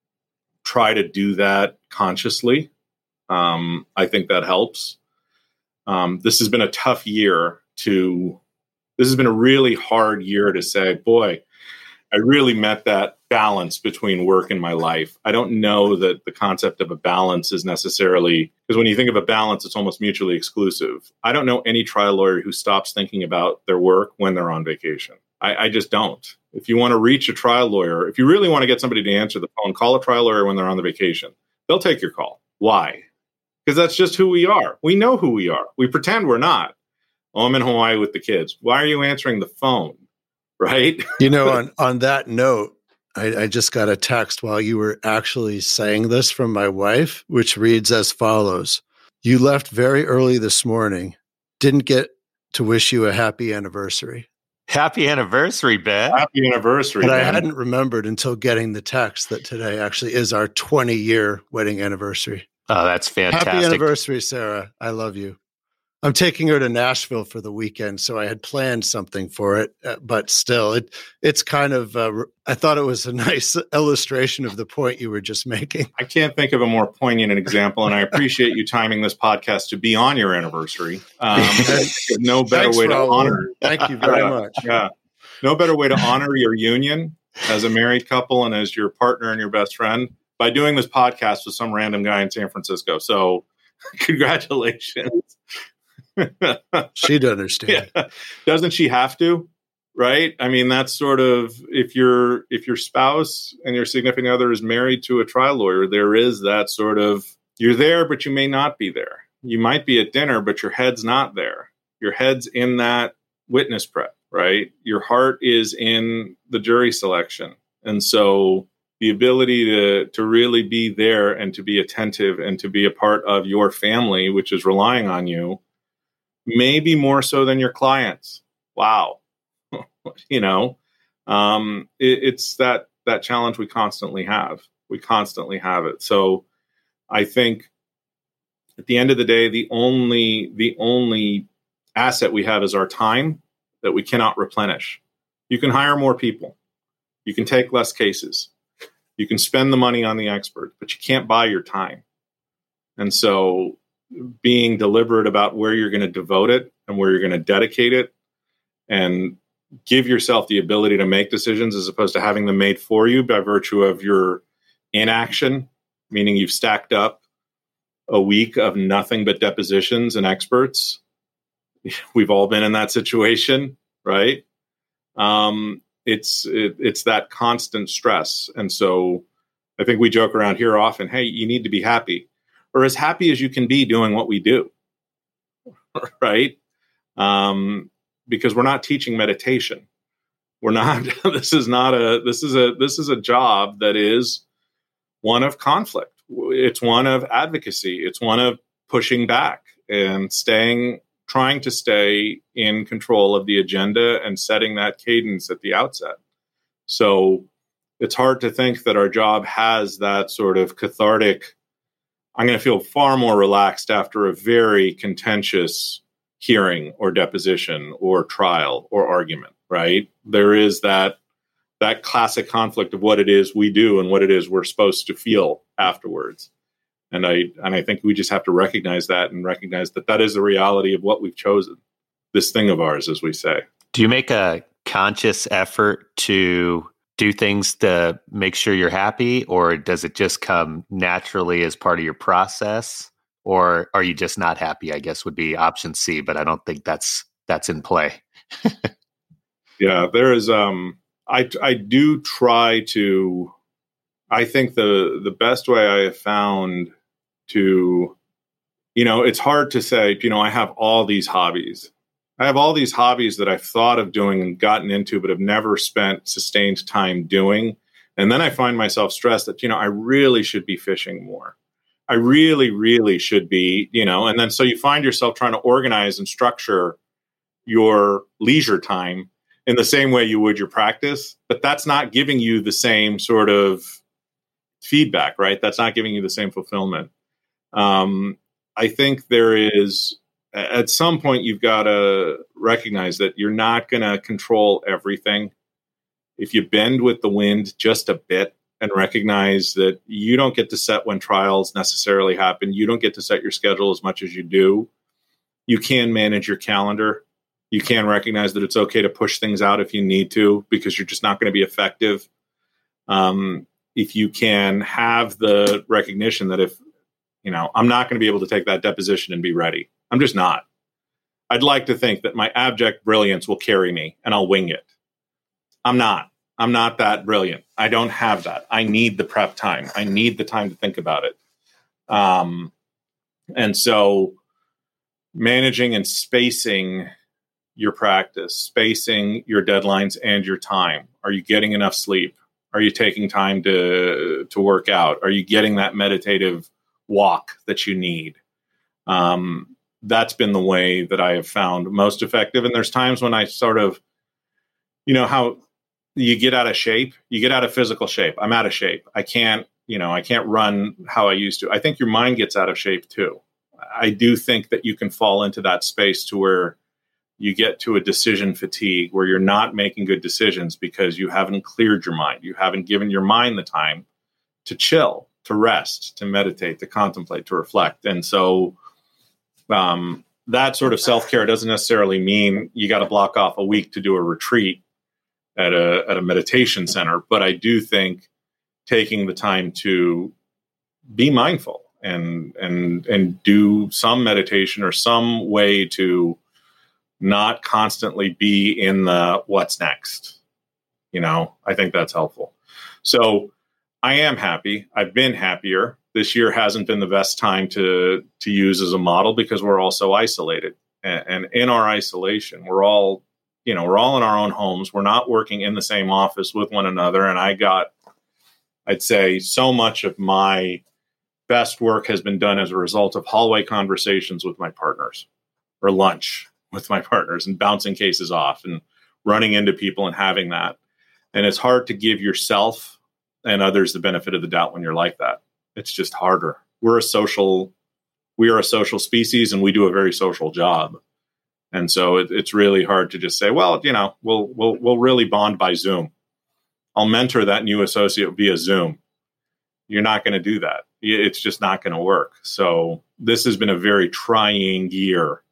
[SPEAKER 4] try to do that consciously. Um, I think that helps. Um, this has been a tough year to, this has been a really hard year to say, boy, I really met that balance between work and my life. I don't know that the concept of a balance is necessarily, because when you think of a balance, it's almost mutually exclusive. I don't know any trial lawyer who stops thinking about their work when they're on vacation. I, I just don't. If you want to reach a trial lawyer, if you really want to get somebody to answer the phone, call a trial lawyer when they're on the vacation. They'll take your call. Why? Because that's just who we are. We know who we are. We pretend we're not. Oh, I'm in Hawaii with the kids. Why are you answering the phone? Right?
[SPEAKER 1] You know, on, on that note, I, I just got a text while you were actually saying this from my wife, which reads as follows. You left very early this morning. Didn't get to wish you a happy anniversary.
[SPEAKER 2] Happy anniversary, Ben.
[SPEAKER 4] Happy anniversary,
[SPEAKER 1] But
[SPEAKER 4] Ben.
[SPEAKER 1] I hadn't remembered until getting the text that today actually is our twenty-year wedding anniversary.
[SPEAKER 2] Oh, that's fantastic.
[SPEAKER 1] Happy anniversary, Sarah. I love you. I'm taking her to Nashville for the weekend, so I had planned something for it, uh, but still, it it's kind of, uh, I thought it was a nice illustration of the point you were just making.
[SPEAKER 4] I can't think of a more poignant example, and I appreciate you timing this podcast to be on your anniversary. Um, no better
[SPEAKER 1] Thanks,
[SPEAKER 4] way to
[SPEAKER 1] Raul.
[SPEAKER 4] honor.
[SPEAKER 1] Thank you very
[SPEAKER 4] Yeah,
[SPEAKER 1] much.
[SPEAKER 4] Yeah. No better way to honor your union as a married couple and as your partner and your best friend by doing this podcast with some random guy in San Francisco. So congratulations.
[SPEAKER 1] She'd understand.
[SPEAKER 4] Yeah. Doesn't she have to? Right? I mean, that's sort of, if your if your spouse and your significant other is married to a trial lawyer, there is that sort of, you're there, but you may not be there. You might be at dinner, but your head's not there. Your head's in that witness prep, right? Your heart is in the jury selection. And so the ability to, to really be there and to be attentive and to be a part of your family, which is relying on you, maybe more so than your clients. Wow. you know, um, it, it's that, that challenge we constantly have. We constantly have it. So I think at the end of the day, the only, the only asset we have is our time that we cannot replenish. You can hire more people. You can take less cases. You can spend the money on the expert, but you can't buy your time. And so being deliberate about where you're going to devote it and where you're going to dedicate it and give yourself the ability to make decisions as opposed to having them made for you by virtue of your inaction, meaning you've stacked up a week of nothing but depositions and experts. We've all been in that situation, right? Um, it's it, it's that constant stress. And so I think we joke around here often, hey, you need to be happy or as happy as you can be doing what we do, right? Um, because we're not teaching meditation. We're not, this is not a, this is a, this is a job that is one of conflict. It's one of advocacy. It's one of pushing back and staying, trying to stay in control of the agenda and setting that cadence at the outset. So it's hard to think that our job has that sort of cathartic, I'm going to feel far more relaxed after a very contentious hearing or deposition or trial or argument, right? There is that that classic conflict of what it is we do and what it is we're supposed to feel afterwards. And I and I think we just have to recognize that and recognize that that is the reality of what we've chosen, this thing of ours, as we say.
[SPEAKER 2] Do you make a conscious effort to do things to make sure you're happy, or does it just come naturally as part of your process? Or are you just not happy, I guess would be option C, but I don't think that's that's in play.
[SPEAKER 4] Yeah, there is, um, I, I do try to, I think the, the best way I have found to, you know, it's hard to say, you know, I have all these hobbies. I have all these hobbies that I've thought of doing and gotten into, but have never spent sustained time doing. And then I find myself stressed that, you know, I really should be fishing more. I really, really should be, you know, and then so you find yourself trying to organize and structure your leisure time in the same way you would your practice, but that's not giving you the same sort of feedback, right? That's not giving you the same fulfillment. Um, I think there is, at some point, you've got to recognize that you're not going to control everything. If you bend with the wind just a bit, and recognize that you don't get to set when trials necessarily happen. You don't get to set your schedule as much as you do. You can manage your calendar. You can recognize that it's okay to push things out if you need to, because you're just not going to be effective. Um, if you can have the recognition that if, you know, I'm not going to be able to take that deposition and be ready. I'm just not. I'd like to think that my abject brilliance will carry me and I'll wing it. I'm not. I'm not that brilliant. I don't have that. I need the prep time. I need the time to think about it. Um, and so managing and spacing your practice, spacing your deadlines and your time. Are you getting enough sleep? Are you taking time to, to work out? Are you getting that meditative walk that you need? Um, that's been the way that I have found most effective. And there's times when I sort of, you know, how you get out of shape, you get out of physical shape. I'm out of shape. I can't, you know, I can't run how I used to. I think your mind gets out of shape too. I do think that you can fall into that space to where you get to a decision fatigue where you're not making good decisions because you haven't cleared your mind. You haven't given your mind the time to chill, to rest, to meditate, to contemplate, to reflect. And so um, that sort of self-care doesn't necessarily mean you got to block off a week to do a retreat at a at a meditation center, but I do think taking the time to be mindful and and and do some meditation or some way to not constantly be in the what's next. You know, I think that's helpful. So I am happy. I've been happier. This year hasn't been the best time to to use as a model because we're all so isolated. And, and in our isolation, we're all you know, we're all in our own homes. We're not working in the same office with one another. And I got, I'd say so much of my best work has been done as a result of hallway conversations with my partners, or lunch with my partners, and bouncing cases off and running into people and having that. And it's hard to give yourself and others the benefit of the doubt when you're like that. It's just harder. We're a social, we are a social species, and we do a very social job. And so it, it's really hard to just say, well, you know, we'll, we'll, we'll really bond by Zoom. I'll mentor that new associate via Zoom. You're not going to do that. It's just not going to work. So this has been a very trying year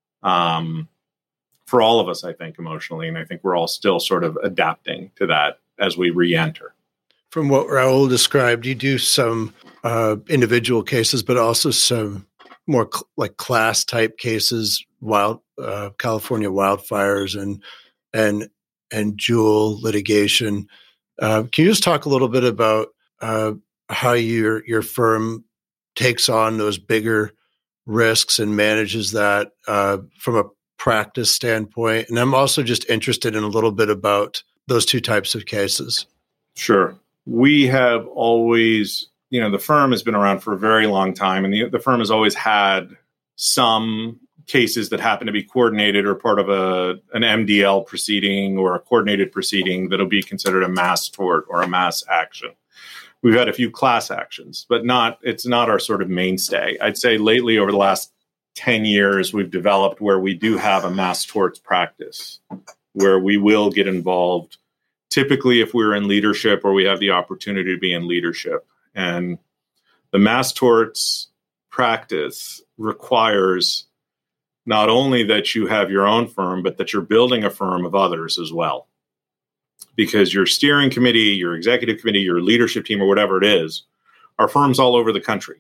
[SPEAKER 4] um, for all of us, I think, emotionally. And I think we're all still sort of adapting to that as we re-enter.
[SPEAKER 1] From what Rahul described, you do some uh, individual cases, but also some more cl- like class type cases, wild uh, California wildfires and and and Juul litigation. Uh, can you just talk a little bit about uh, how your your firm takes on those bigger risks and manages that uh, from a practice standpoint? And I'm also just interested in a little bit about those two types of cases.
[SPEAKER 4] Sure. We have always, you know, the firm has been around for a very long time, and the, the firm has always had some cases that happen to be coordinated or part of a an M D L proceeding or a coordinated proceeding that'll be considered a mass tort or a mass action. We've had a few class actions, but not it's not our sort of mainstay. I'd say lately, over the last ten years, we've developed where we do have a mass torts practice, where we will get involved, typically if we're in leadership or we have the opportunity to be in leadership. And the mass torts practice requires not only that you have your own firm, but that you're building a firm of others as well. Because your steering committee, your executive committee, your leadership team, or whatever it is, are firms all over the country.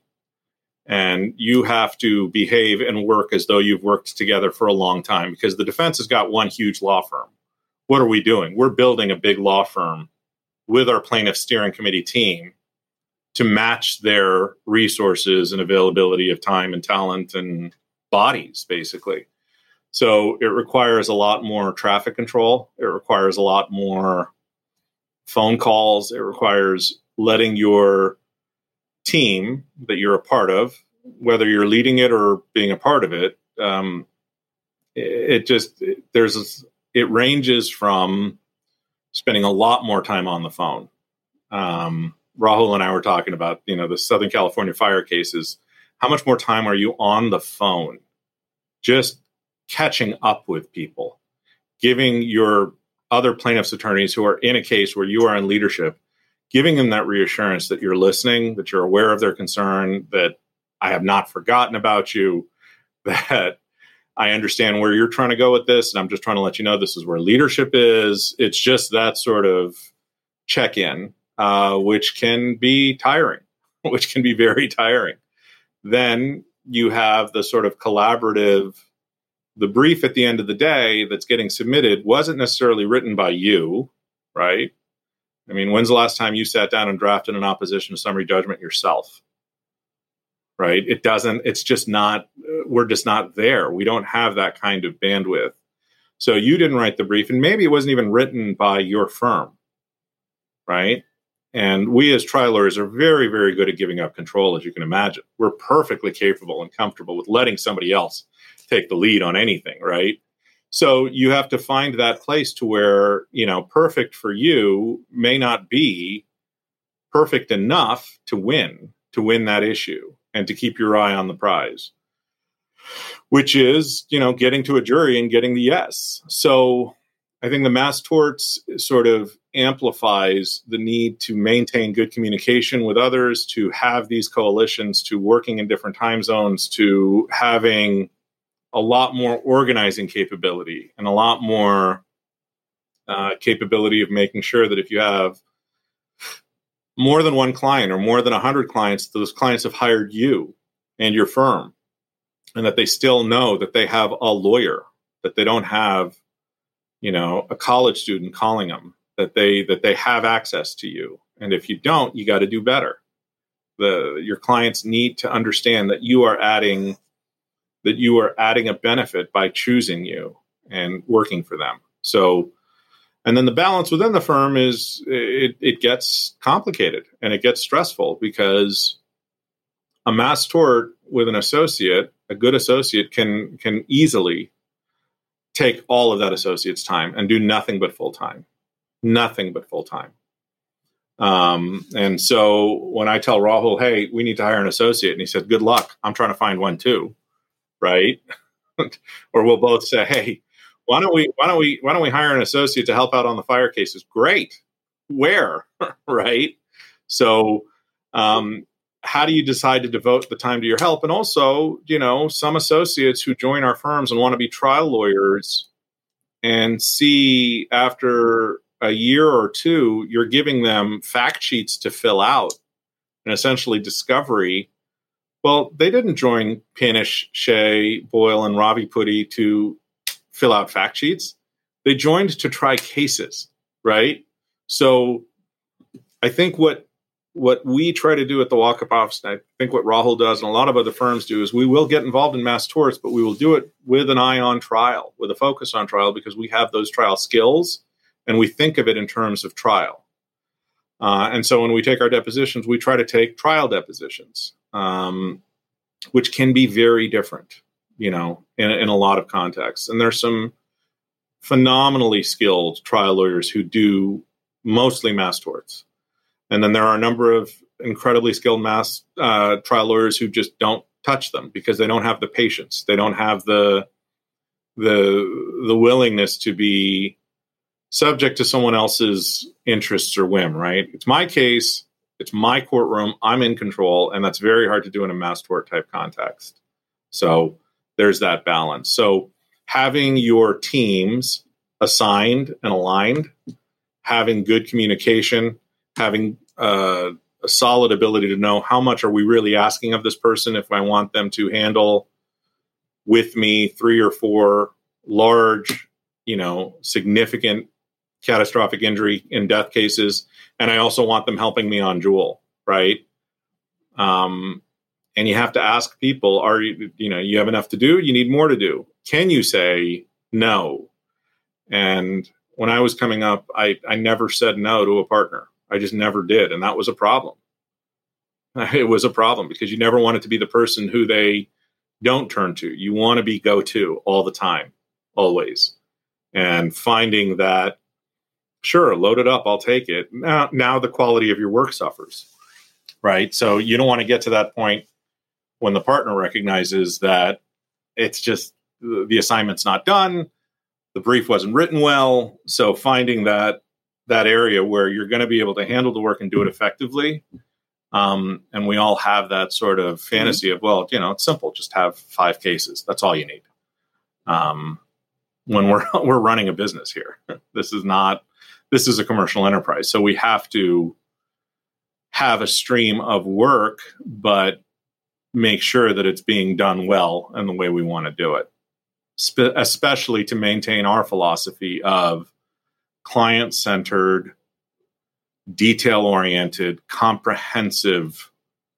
[SPEAKER 4] And you have to behave and work as though you've worked together for a long time, because the defense has got one huge law firm. What are we doing? We're building a big law firm with our plaintiff steering committee team to match their resources and availability of time and talent and bodies, basically. So it requires a lot more traffic control. It requires a lot more phone calls. It requires letting your team that you're a part of, whether you're leading it or being a part of it, um, it, it just, it, there's, a, it ranges from spending a lot more time on the phone. Um, Rahul and I were talking about, you know, the Southern California fire cases. How much more time are you on the phone just catching up with people, giving your other plaintiffs' attorneys who are in a case where you are in leadership, giving them that reassurance that you're listening, that you're aware of their concern, that I have not forgotten about you, that I understand where you're trying to go with this, and I'm just trying to let you know this is where leadership is. It's just that sort of check-in, uh, which can be tiring, which can be very tiring. Then you have the sort of collaborative, the brief at the end of the day that's getting submitted wasn't necessarily written by you, right? I mean, when's the last time you sat down and drafted an opposition to summary judgment yourself? Right? It doesn't, it's just not, we're just not there. We don't have that kind of bandwidth. So you didn't write the brief, and maybe it wasn't even written by your firm, right? And we as trial lawyers are very, very good at giving up control, as you can imagine. We're perfectly capable and comfortable with letting somebody else take the lead on anything, right? So you have to find that place to where, you know, perfect for you may not be perfect enough to win, to win that issue and to keep your eye on the prize, which is, you know, getting to a jury and getting the yes. So I think the mass torts sort of amplifies the need to maintain good communication with others, to have these coalitions, to working in different time zones, to having a lot more organizing capability and a lot more uh, capability of making sure that if you have more than one client or more than one hundred clients, those clients have hired you and your firm, and that they still know that they have a lawyer, that they don't have, you know, a college student calling them, that they that they have access to you. And if you don't, you got to do better. The your clients need to understand that you are adding that you are adding a benefit by choosing you and working for them. So, and then the balance within the firm is it, it gets complicated and it gets stressful because a mass tort with an associate, a good associate can can easily take all of that associate's time and do nothing but full time, nothing but full time. Um, and so when I tell Rahul, hey, we need to hire an associate, and he said, good luck, I'm trying to find one too, right? Or we'll both say, hey, why don't we why don't we why don't we hire an associate to help out on the fire cases? Great. Where? Right? So um how do you decide to devote the time to your help? And also, you know, some associates who join our firms and want to be trial lawyers and see after a year or two, you're giving them fact sheets to fill out and essentially discovery. Well, they didn't join Panish, Shea, Boyle, and Ravi Putty to fill out fact sheets. They joined to try cases, right? So I think what What we try to do at the Walkup office, and I think what Rahul does and a lot of other firms do, is we will get involved in mass torts, but we will do it with an eye on trial, with a focus on trial, because we have those trial skills and we think of it in terms of trial. Uh, and so when we take our depositions, we try to take trial depositions, um, which can be very different, you know, in, in a lot of contexts. And there's some phenomenally skilled trial lawyers who do mostly mass torts. And then there are a number of incredibly skilled mass uh, trial lawyers who just don't touch them because they don't have the patience. They don't have the the the willingness to be subject to someone else's interests or whim, right? It's my case. It's my courtroom. I'm in control. And that's very hard to do in a mass tort type context. So there's that balance. So having your teams assigned and aligned, having good communication, having uh, a solid ability to know how much are we really asking of this person if I want them to handle with me three or four large, you know, significant catastrophic injury and death cases. And I also want them helping me on Jewel, right? Um, and you have to ask people, are you, you know, you have enough to do? You need more to do. Can you say no? And when I was coming up, I, I never said no to a partner. I just never did. And that was a problem. It was a problem because you never want it to be the person who they don't turn to. You want to be go-to all the time, always. And finding that, sure, load it up, I'll take it. Now, now the quality of your work suffers, right? So you don't want to get to that point when the partner recognizes that it's just the assignment's not done, the brief wasn't written well. So finding that that area where you're going to be able to handle the work and do it effectively. Um, and we all have that sort of fantasy of, well, you know, it's simple. Just have five cases. That's all you need. Um, when we're, we're running a business here, this is not, this is a commercial enterprise. So we have to have a stream of work, but make sure that it's being done well and the way we want to do it, Spe- especially to maintain our philosophy of client-centered, detail-oriented, comprehensive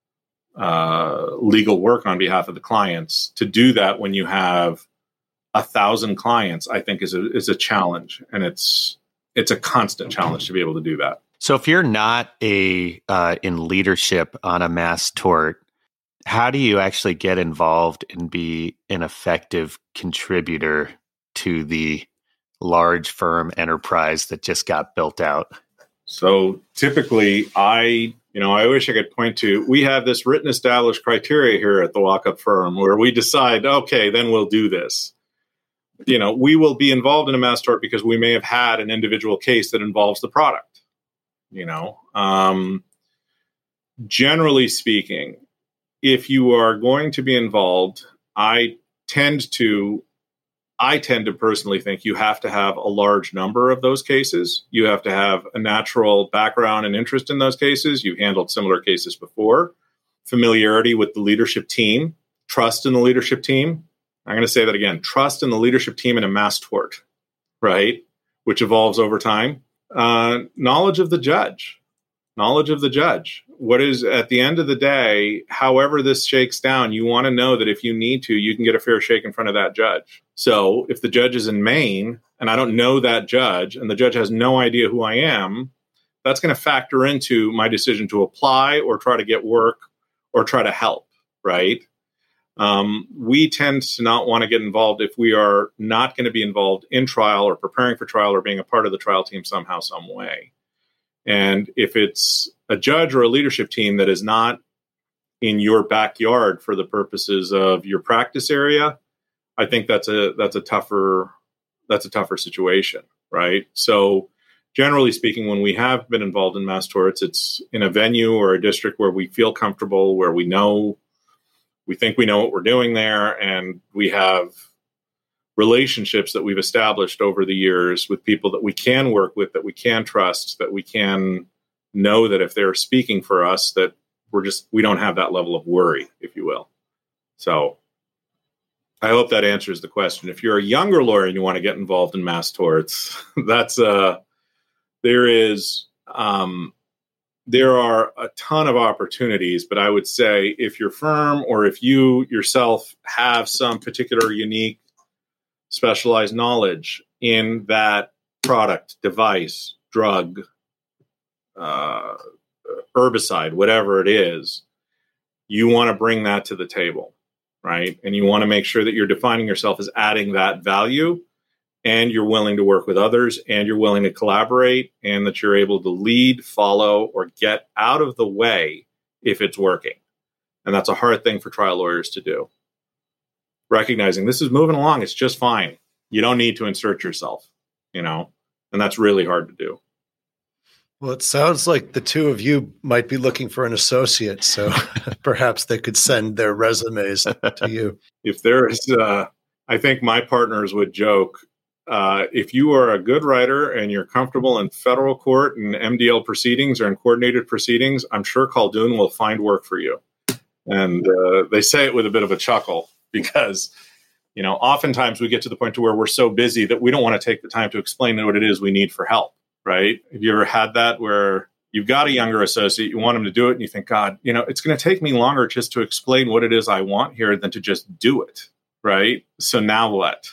[SPEAKER 4] uh, legal work on behalf of the clients. To do that when you have a thousand clients, I think is a is a challenge, and it's it's a constant challenge to be able to do that.
[SPEAKER 2] So, if you're not a uh, in leadership on a mass tort, how do you actually get involved and be an effective contributor to the large firm enterprise that just got built out?
[SPEAKER 4] So typically I, you know, I wish I could point to, we have this written established criteria here at the Walkup firm where we decide, okay, then we'll do this. You know, we will be involved in a mass tort because we may have had an individual case that involves the product, you know. Um, generally speaking, if you are going to be involved, I tend to I tend to personally think you have to have a large number of those cases. You have to have a natural background and interest in those cases. You've handled similar cases before. Familiarity with the leadership team, trust in the leadership team. I'm going to say that again, trust in the leadership team in a mass tort, right? Which evolves over time. Uh, knowledge of the judge, knowledge of the judge. What is, at the end of the day, however this shakes down, you want to know that if you need to, you can get a fair shake in front of that judge. So if the judge is in Maine and I don't know that judge and the judge has no idea who I am, that's going to factor into my decision to apply or try to get work or try to help, right? Um, we tend to not want to get involved if we are not going to be involved in trial or preparing for trial or being a part of the trial team somehow, some way. And if it's a judge or a leadership team that is not in your backyard for the purposes of your practice area, I think that's a that's a tougher that's a tougher situation, right? So generally speaking, when we have been involved in mass torts, it's in a venue or a district where we feel comfortable, where we know, we think we know what we're doing there, and we have relationships that we've established over the years with people that we can work with, that we can trust, that we can know that if they're speaking for us, that we're just, we don't have that level of worry, if you will. So I hope that answers the question. If you're a younger lawyer and you want to get involved in mass torts, that's uh there is, um, there are a ton of opportunities, but I would say if your firm or if you yourself have some particular unique specialized knowledge in that product, device, drug, uh, herbicide, whatever it is, you want to bring that to the table, right? And you want to make sure that you're defining yourself as adding that value, and you're willing to work with others, and you're willing to collaborate, and that you're able to lead, follow, or get out of the way if it's working. And that's a hard thing for trial lawyers to do. Recognizing this is moving along, it's just fine. You don't need to insert yourself, you know, and that's really hard to do.
[SPEAKER 1] Well, it sounds like the two of you might be looking for an associate, so perhaps they could send their resumes to you.
[SPEAKER 4] If there is, uh, I think my partners would joke, uh, if you are a good writer and you're comfortable in federal court and M D L proceedings or in coordinated proceedings, I'm sure Khaldoon will find work for you. And uh, they say it with a bit of a chuckle because, you know, oftentimes we get to the point to where we're so busy that we don't want to take the time to explain what it is we need for help, right? Have you ever had that where you've got a younger associate, you want them to do it, and you think, God, you know, it's going to take me longer just to explain what it is I want here than to just do it, right? So now what?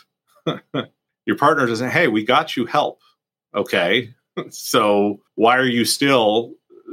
[SPEAKER 4] Your partner doesn't, hey, we got you help. Okay. So why are you still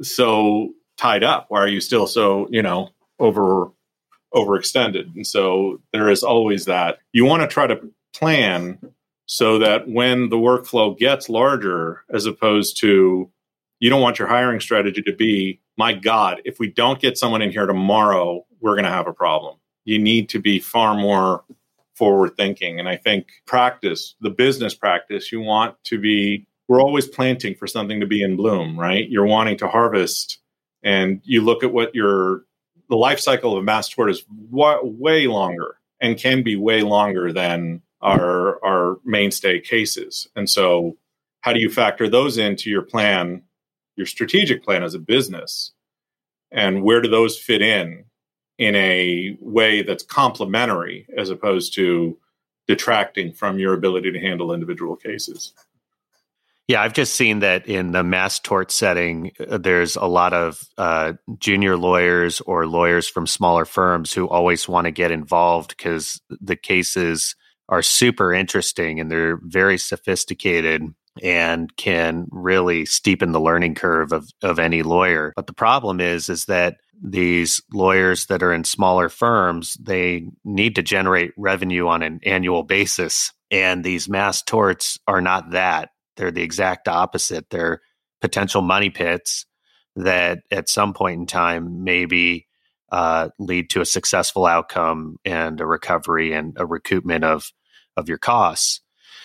[SPEAKER 4] so tied up? Why are you still so, you know, over overextended? And so there is always that. You want to try to plan so that when the workflow gets larger, as opposed to, you don't want your hiring strategy to be, my God, if we don't get someone in here tomorrow, we're going to have a problem. You need to be far more forward thinking. And I think practice, the business practice, you want to be, we're always planting for something to be in bloom, right? You're wanting to harvest, and you look at what your, the life cycle of a mass tort is w- way longer and can be way longer than our, our mainstay cases. And so how do you factor those into your plan, your strategic plan as a business? And where do those fit in? in a way that's complementary as opposed to detracting from your ability to handle individual cases.
[SPEAKER 2] Yeah, I've just seen that in the mass tort setting, uh, there's a lot of uh, junior lawyers or lawyers from smaller firms who always want to get involved because the cases are super interesting and they're very sophisticated and can really steepen the learning curve of, of any lawyer. But the problem is, is that these lawyers that are in smaller firms, they need to generate revenue on an annual basis. And these mass torts are not that. They're the exact opposite. They're potential money pits that at some point in time maybe uh, lead to a successful outcome and a recovery and a recoupment of, of your costs.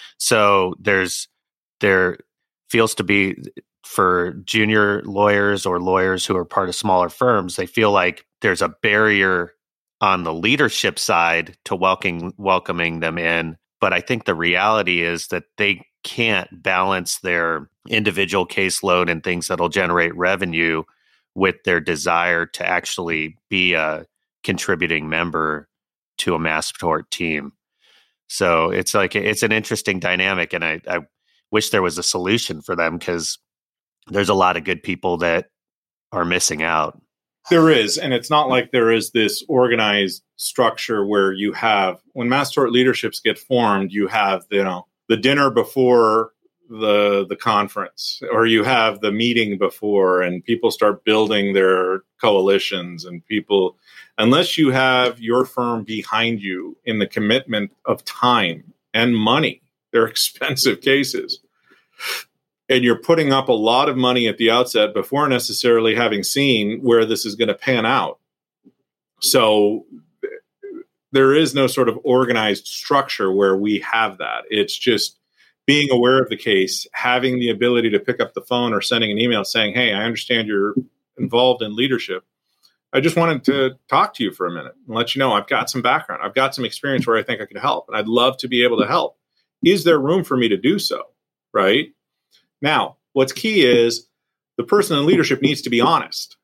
[SPEAKER 2] So there's there feels to be, for junior lawyers or lawyers who are part of smaller firms, they feel like there's a barrier on the leadership side to welcoming welcoming them in. But I think the reality is that they can't balance their individual caseload and things that'll generate revenue with their desire to actually be a contributing member to a mass tort team. So it's like, it's an interesting dynamic. And I, I wish there was a solution for them, because there's a lot of good people that are missing out.
[SPEAKER 4] There is, and it's not like there is this organized structure where you have, when mass tort leaderships get formed, you have, you know, the dinner before the the conference, or you have the meeting before, and people start building their coalitions, and people, unless you have your firm behind you in the commitment of time and money, they're expensive cases. And you're putting up a lot of money at the outset before necessarily having seen where this is going to pan out. So there is no sort of organized structure where we have that. It's just being aware of the case, having the ability to pick up the phone or sending an email saying, hey, I understand you're involved in leadership. I just wanted to talk to you for a minute and let you know I've got some background. I've got some experience where I think I could help, and I'd love to be able to help. Is there room for me to do so? Right? Now, what's key is the person in leadership needs to be honest,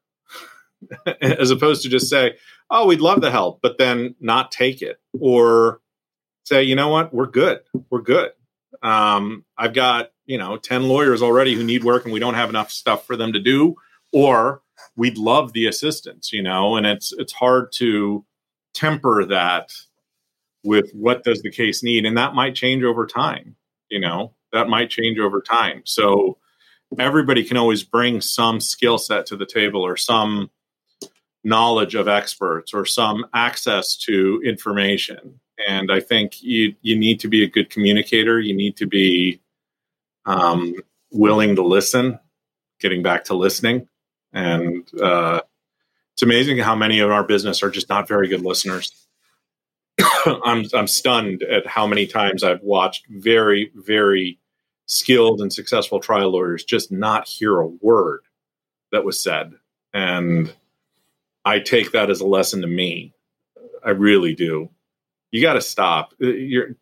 [SPEAKER 4] as opposed to just say, oh, we'd love to help, but then not take it, or say, you know what, we're good. We're good. Um, I've got, you know, ten lawyers already who need work and we don't have enough stuff for them to do, or we'd love the assistance, you know, and it's, it's hard to temper that with what does the case need. And that might change over time, you know. That might change over time. So everybody can always bring some skill set to the table, or some knowledge of experts, or some access to information. And I think you you need to be a good communicator. You need to be um, willing to listen, getting back to listening. And uh, it's amazing how many of our business are just not very good listeners. I'm I'm stunned at how many times I've watched very, very skilled and successful trial lawyers just not hear a word that was said. And I take that as a lesson to me. I really do. You got to stop. You're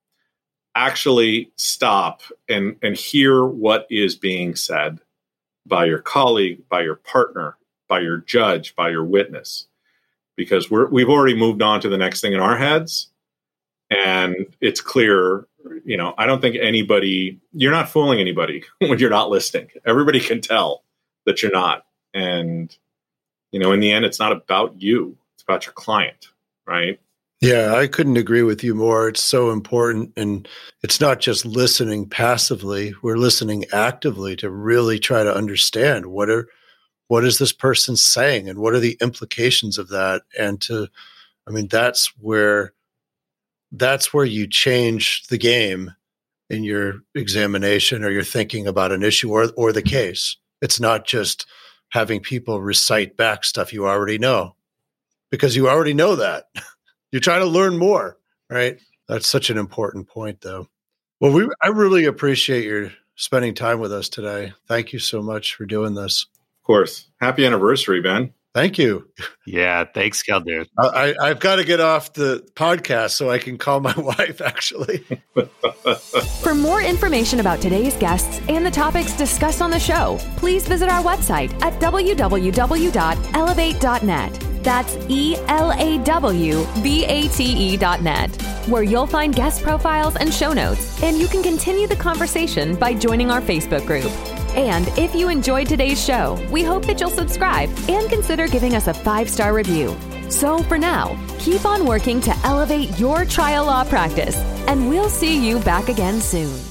[SPEAKER 4] actually stop and, and hear what is being said by your colleague, by your partner, by your judge, by your witness, because we're, we've already moved on to the next thing in our heads. And it's clear, you know, I don't think anybody, you're not fooling anybody when you're not listening. Everybody can tell that you're not. And, you know, in the end, it's not about you. It's about your client, right?
[SPEAKER 1] Yeah, I couldn't agree with you more. It's so important. And it's not just listening passively. We're listening actively to really try to understand what are, what is this person saying and what are the implications of that? And to, I mean, that's where, that's where you change the game in your examination or you're thinking about an issue or, or the case. It's not just having people recite back stuff you already know, because you already know that. You're trying to learn more, right? That's such an important point, though. Well, we I really appreciate your spending time with us today. Thank you so much for doing this.
[SPEAKER 4] Of course. Happy anniversary, Ben.
[SPEAKER 1] Thank you.
[SPEAKER 2] Yeah, thanks, Khaldir.
[SPEAKER 1] I, I've got to get off the podcast so I can call my wife, actually.
[SPEAKER 3] For more information about today's guests and the topics discussed on the show, please visit our website at w w w dot elevate dot net. That's E L A W B A T E dot net, where you'll find guest profiles and show notes, and you can continue the conversation by joining our Facebook group. And if you enjoyed today's show, we hope that you'll subscribe and consider giving us a five-star review. So for now, keep on working to elevate your trial law practice, and we'll see you back again soon.